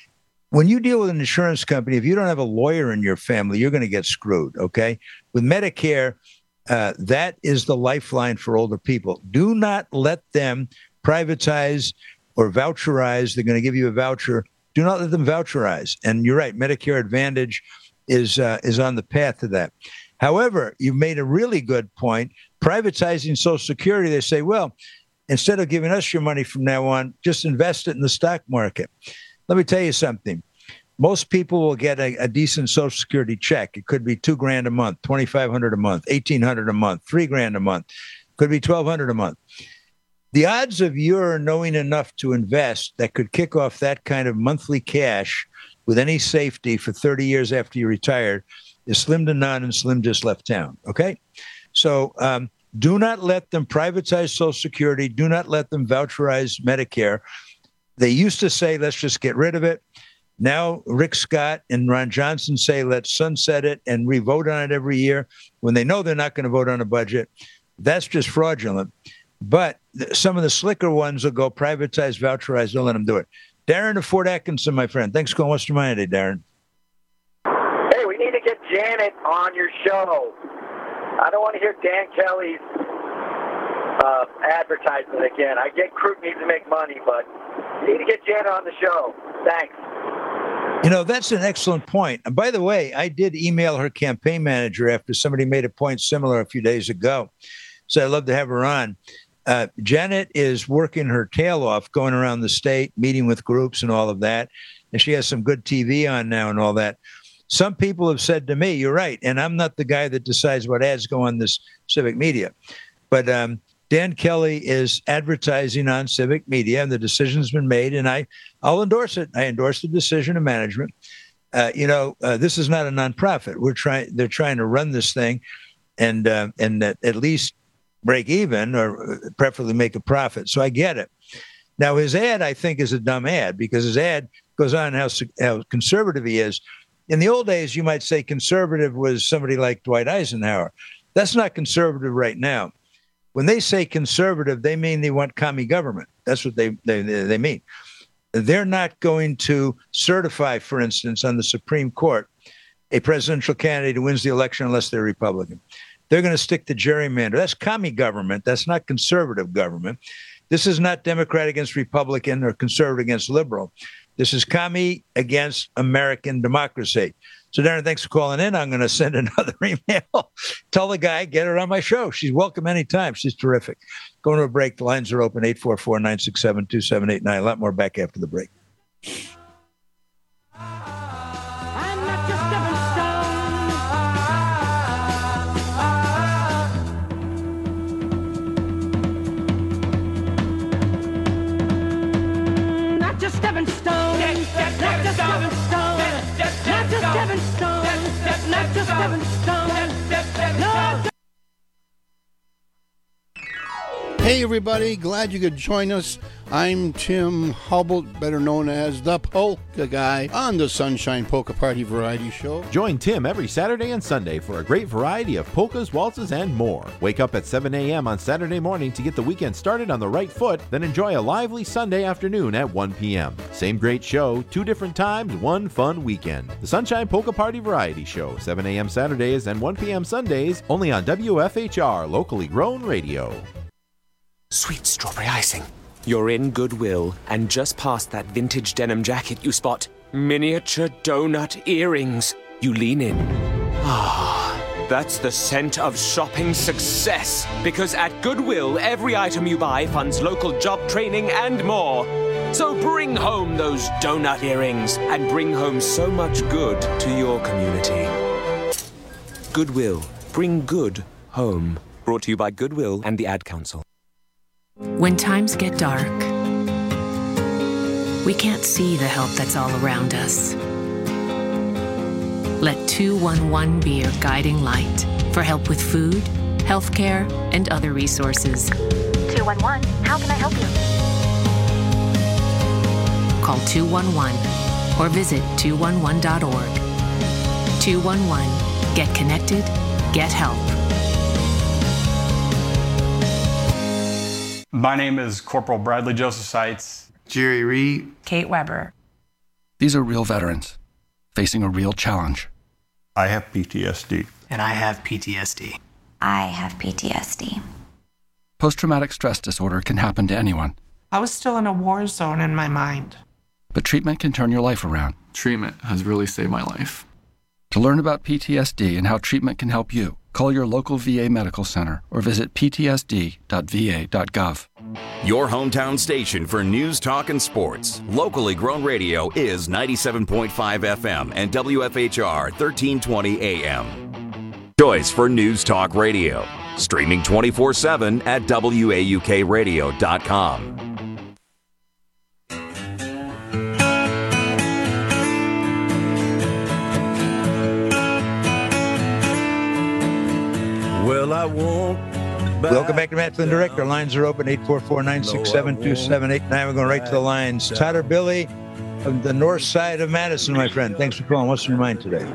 When you deal with an insurance company, if you don't have a lawyer in your family, you're going to get screwed, okay? With Medicare, that is the lifeline for older people. Do not let them privatize or voucherize. They're going to give you a voucher. Do not let them voucherize. And you're right, Medicare Advantage is on the path to that. However, you've made a really good point. Privatizing Social Security, they say, well, instead of giving us your money from now on, just invest it in the stock market. Let me tell you something. Most people will get a decent Social Security check. It could be $2,000 a month, $2,500 a month, $1,800 a month, $3,000 a month. Could be $1,200 a month. The odds of your knowing enough to invest that could kick off that kind of monthly cash with any safety for 30 years after you retired is slim to none, and Slim just left town. Okay? So do not let them privatize Social Security. Do not let them voucherize Medicare. They used to say, let's just get rid of it. Now, Rick Scott and Ron Johnson say, let's sunset it and re-vote on it every year when they know they're not going to vote on a budget. That's just fraudulent. But some of the slicker ones will go privatize, voucherize. Don't let them do it. Darren of Fort Atkinson, my friend. Thanks for calling Western Miami today, Darren. Hey, we need to get Janet on your show. I don't want to hear Dan Kelly's advertisement again. I get Croup needs to make money, but you need to get Janet on the show. Thanks. You know, that's an excellent point. And by the way, I did email her campaign manager after somebody made a point similar a few days ago. So I'd love to have her on. Janet is working her tail off, going around the state, meeting with groups and all of that. And she has some good TV on now and all that. Some people have said to me, you're right, and I'm not the guy that decides what ads go on this civic media. But Dan Kelly is advertising on civic media, and the decision's been made, and I'll endorse it. I endorse the decision of management. This is not a nonprofit. They're trying to run this thing and at least break even or preferably make a profit. So I get it. Now, his ad, I think, is a dumb ad because his ad goes on how conservative he is. In the old days, you might say conservative was somebody like Dwight Eisenhower. That's not conservative right now. When they say conservative, they mean they want commie government. That's what they mean. They're not going to certify, for instance, on the Supreme Court, a presidential candidate who wins the election unless they're Republican. They're going to stick to gerrymander. That's commie government. That's not conservative government. This is not Democrat against Republican or conservative against liberal. This is commie against American democracy. So, Darren, thanks for calling in. I'm going to send another email. Tell the guy, get her on my show. She's welcome anytime. She's terrific. Going to a break. The lines are open, 844-967-2789. A lot more back after the break. Hey everybody, glad you could join us. I'm Tim Hubble, better known as the Polka Guy, on the Sunshine Polka Party Variety Show. Join Tim every Saturday and Sunday for a great variety of polkas, waltzes, and more. Wake up at 7 a.m. on Saturday morning to get the weekend started on the right foot, then enjoy a lively Sunday afternoon at 1 p.m. Same great show, 2 different times, 1 fun weekend. The Sunshine Polka Party Variety Show, 7 a.m. Saturdays and 1 p.m. Sundays, only on WFHR, locally grown radio. Sweet strawberry icing. You're in Goodwill, and just past that vintage denim jacket you spot miniature donut earrings. You lean in. Ah, that's the scent of shopping success. Because at Goodwill, every item you buy funds local job training and more. So bring home those donut earrings and bring home so much good to your community. Goodwill. Bring good home. Brought to you by Goodwill and the Ad Council. When times get dark, we can't see the help that's all around us. Let 211 be your guiding light for help with food, healthcare, and other resources. 211, how can I help you? Call 211 or visit 211.org. 211, get connected, get help. My name is Corporal Bradley Joseph Seitz. Jerry Reed. Kate Weber. These are real veterans facing a real challenge. I have PTSD. And I have PTSD. I have PTSD. Post-traumatic stress disorder can happen to anyone. I was still in a war zone in my mind. But treatment can turn your life around. Treatment has really saved my life. To learn about PTSD and how treatment can help you, call your local VA medical center or visit ptsd.va.gov. Your hometown station for news, talk, and sports. Locally grown radio is 97.5 FM and WFHR 1320 AM. Choice for News Talk Radio. Streaming 24/7 at WAUKradio.com. Well, I won't. Welcome back to Matt Flynn Direct. Our lines are open, 844-967-2789. We're going right to the lines. Todd or Billy of the north side of Madison, my friend. Thanks for calling. What's on your mind today?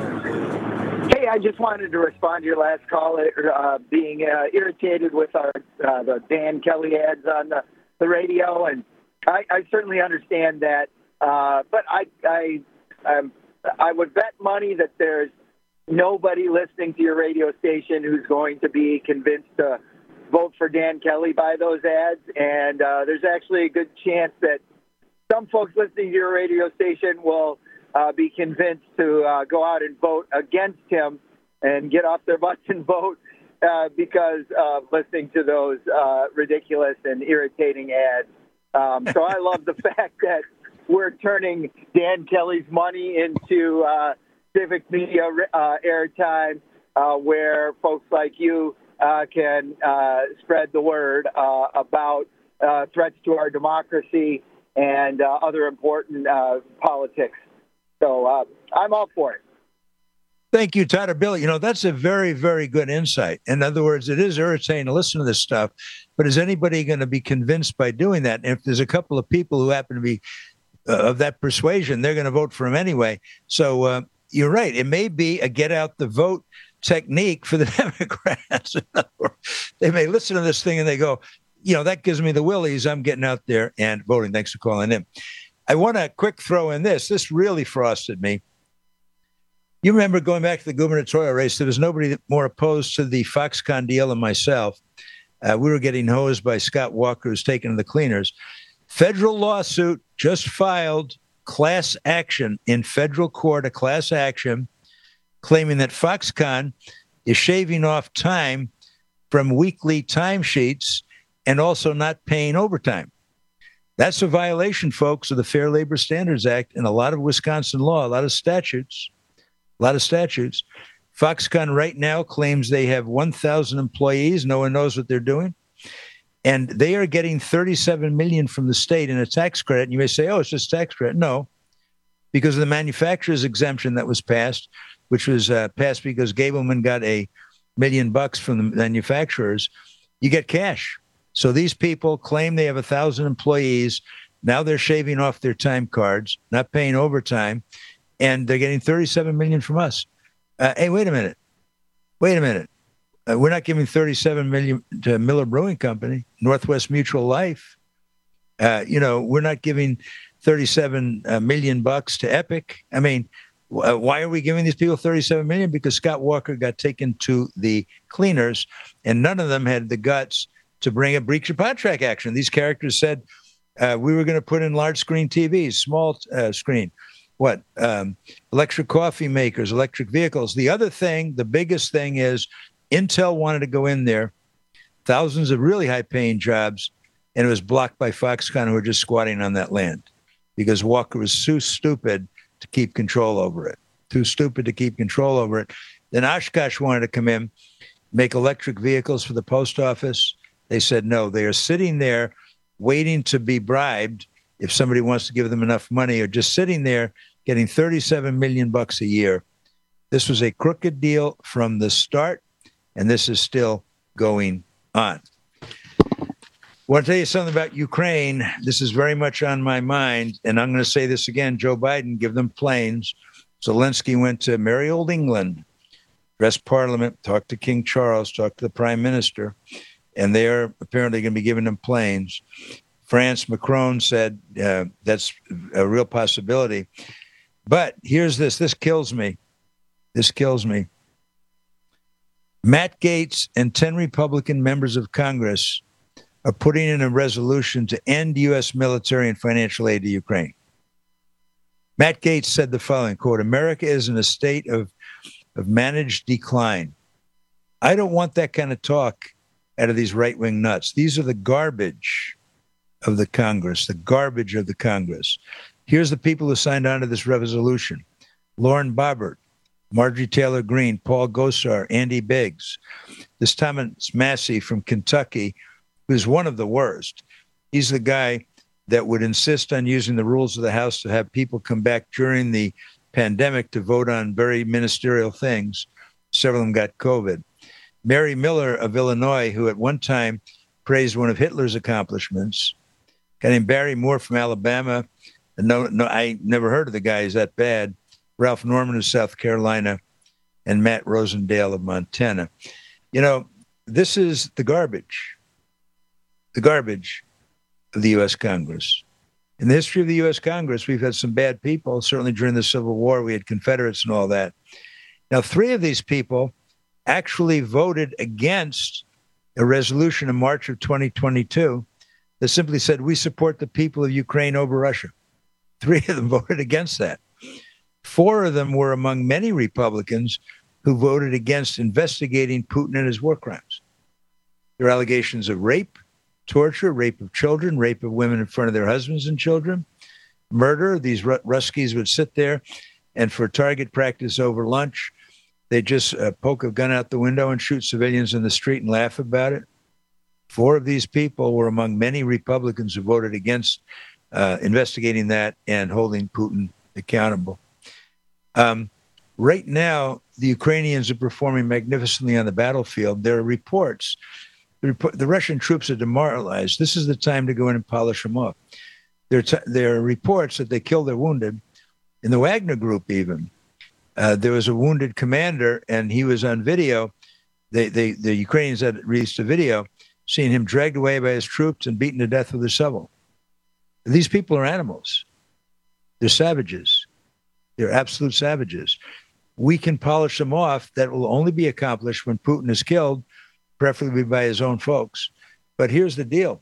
Hey, I just wanted to respond to your last call, being irritated with the Dan Kelly ads on the radio, and I certainly understand that. But I would bet money that there's nobody listening to your radio station who's going to be convinced to vote for Dan Kelly by those ads. And there's actually a good chance that some folks listening to your radio station will be convinced to go out and vote against him and get off their butts and vote because of listening to those ridiculous and irritating ads. So I love the fact that we're turning Dan Kelly's money into civic media airtime where folks like you can spread the word about threats to our democracy and other important politics. So I'm all for it. Thank you, Todd or Billy. You know, that's a very, very good insight. In other words, it is irritating to listen to this stuff, but is anybody going to be convinced by doing that? And if there's a couple of people who happen to be of that persuasion, they're going to vote for him anyway. So you're right. It may be a get out the vote technique for the Democrats. They may listen to this thing and they go, you know, that gives me the willies. I'm getting out there and voting. Thanks for calling in. I want to quick throw in this. This really frosted me. You remember going back to the gubernatorial race, there was nobody more opposed to the Foxconn deal than myself. We were getting hosed by Scott Walker, who's taken the cleaners. Federal lawsuit just filed, class action in federal court, a class action claiming that Foxconn is shaving off time from weekly timesheets and also not paying overtime. That's a violation, folks, of the Fair Labor Standards Act and a lot of Wisconsin law, a lot of statutes. Foxconn right now claims they have 1,000 employees. No one knows what they're doing. And they are getting $37 million from the state in a tax credit. And you may say, oh, it's just tax credit. No, because of the manufacturer's exemption that was passed, which was passed because Gableman got $1 million from the manufacturers. You get cash. So these people claim they have 1,000 employees. Now they're shaving off their time cards, not paying overtime, and they're getting $37 million from us. Hey, wait a minute. We're not giving $37 million to Miller Brewing Company, Northwest Mutual Life. We're not giving $37 million to Epic. I mean, why are we giving these people $37 million? Because Scott Walker got taken to the cleaners, and none of them had the guts to bring a breach of contract action. These characters said we were going to put in large screen TVs, small screen. Electric coffee makers, electric vehicles. The other thing, the biggest thing is Intel wanted to go in there, thousands of really high-paying jobs, and it was blocked by Foxconn, who were just squatting on that land because Walker was too stupid to keep control over it. Then Oshkosh wanted to come in, make electric vehicles for the post office. They said no. They are sitting there waiting to be bribed if somebody wants to give them enough money, or just sitting there getting $37 million a year. This was a crooked deal from the start, and this is still going on. I want to tell you something about Ukraine. This is very much on my mind, and I'm going to say this again. Joe Biden, give them planes. Zelensky went to merry old England, addressed Parliament, talked to King Charles, talked to the Prime Minister, and they are apparently going to be giving them planes. France, Macron said that's a real possibility. But here's this. This kills me. This kills me. Matt Gaetz and 10 Republican members of Congress are putting in a resolution to end U.S. military and financial aid to Ukraine. Matt Gaetz said the following, quote, America is in a state of managed decline. I don't want that kind of talk out of these right-wing nuts. These are the garbage of the Congress, the garbage of the Congress. Here's the people who signed on to this resolution. Lauren Boebert, Marjorie Taylor Greene, Paul Gosar, Andy Biggs, this Thomas Massey from Kentucky, who's one of the worst. He's the guy that would insist on using the rules of the House to have people come back during the pandemic to vote on very ministerial things. Several of them got COVID. Mary Miller of Illinois, who at one time praised one of Hitler's accomplishments. A guy named Barry Moore from Alabama. No, I never heard of the guy. He's that bad. Ralph Norman of South Carolina, and Matt Rosendale of Montana. You know, this is the garbage of the U.S. Congress. In the history of the U.S. Congress, we've had some bad people. Certainly during the Civil War, we had Confederates and all that. Now, 3 of these people actually voted against a resolution in March of 2022 that simply said, we support the people of Ukraine over Russia. 3 of them voted against that. 4 of them were among many Republicans who voted against investigating Putin and his war crimes. There are allegations of rape, torture, rape of children, rape of women in front of their husbands and children, murder. These Ruskies would sit there, and for target practice over lunch, they just poke a gun out the window and shoot civilians in the street and laugh about it. 4 of these people were among many Republicans who voted against investigating that and holding Putin accountable. Right now, the Ukrainians are performing magnificently on the battlefield. There are reports. The Russian troops are demoralized. This is the time to go in and polish them off. There are reports that they kill their wounded. In the Wagner group, even, there was a wounded commander, and he was on video. The Ukrainians had released a video seeing him dragged away by his troops and beaten to death with a shovel. These people are animals. They're savages. They're absolute savages. We can polish them off. That will only be accomplished when Putin is killed, preferably by his own folks. But here's the deal.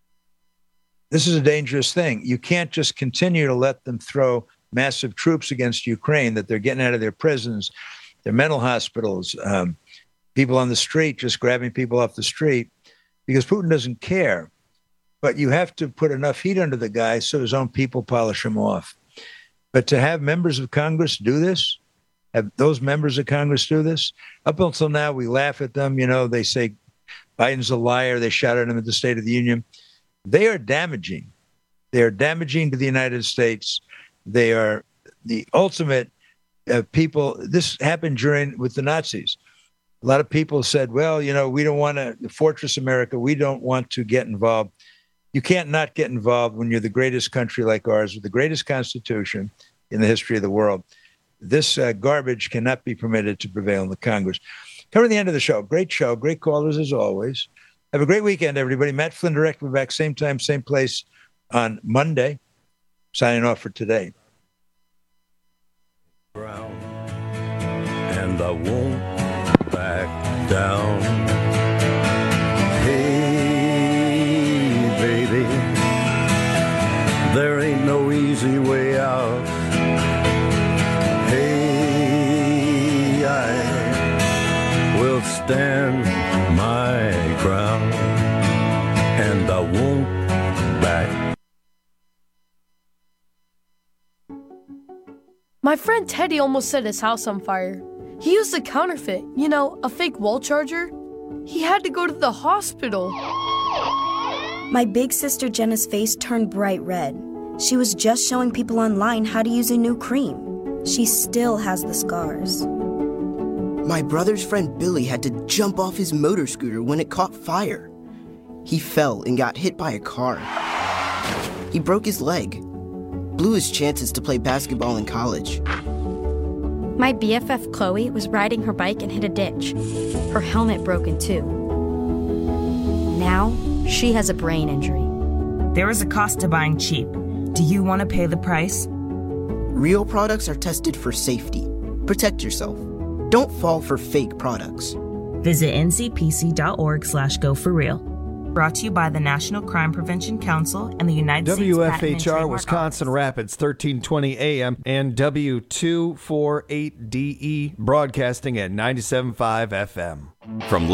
This is a dangerous thing. You can't just continue to let them throw massive troops against Ukraine that they're getting out of their prisons, their mental hospitals, people on the street, just grabbing people off the street, because Putin doesn't care. But you have to put enough heat under the guy so his own people polish him off. But to have members of Congress do this, have those members of Congress do this, up until now, we laugh at them. You know, they say Biden's a liar. They shout at him at the State of the Union. They are damaging. They are damaging to the United States. They are the ultimate people. This happened with the Nazis. A lot of people said, well, you know, we don't want to fortress America. We don't want to get involved. You can't not get involved when you're the greatest country like ours with the greatest constitution in the history of the world. This garbage cannot be permitted to prevail in the Congress. Coming to the end of the show. Great callers as always. Have a great weekend, everybody. Matt Flynn Direct will be back same time, same place on Monday. Signing off for today. And I won't back down. Hey, baby, there ain't no easy way out. Hey, I will stand my ground, and I won't back. My friend Teddy almost set his house on fire. He used a counterfeit, a fake wall charger. He had to go to the hospital. My big sister Jenna's face turned bright red. She was just showing people online how to use a new cream. She still has the scars. My brother's friend Billy had to jump off his motor scooter when it caught fire. He fell and got hit by a car. He broke his leg. Blew his chances to play basketball in college. My BFF Chloe was riding her bike and hit a ditch. Her helmet broke in two. Now, she has a brain injury. There is a cost to buying cheap. Do you want to pay the price? Real products are tested for safety. Protect yourself. Don't fall for fake products. Visit ncpc.org/go4real. Brought to you by the National Crime Prevention Council and the United States Patent and WFHR Trademark Wisconsin Rapids, 1320 AM and W248DE, broadcasting at 97.5 FM. From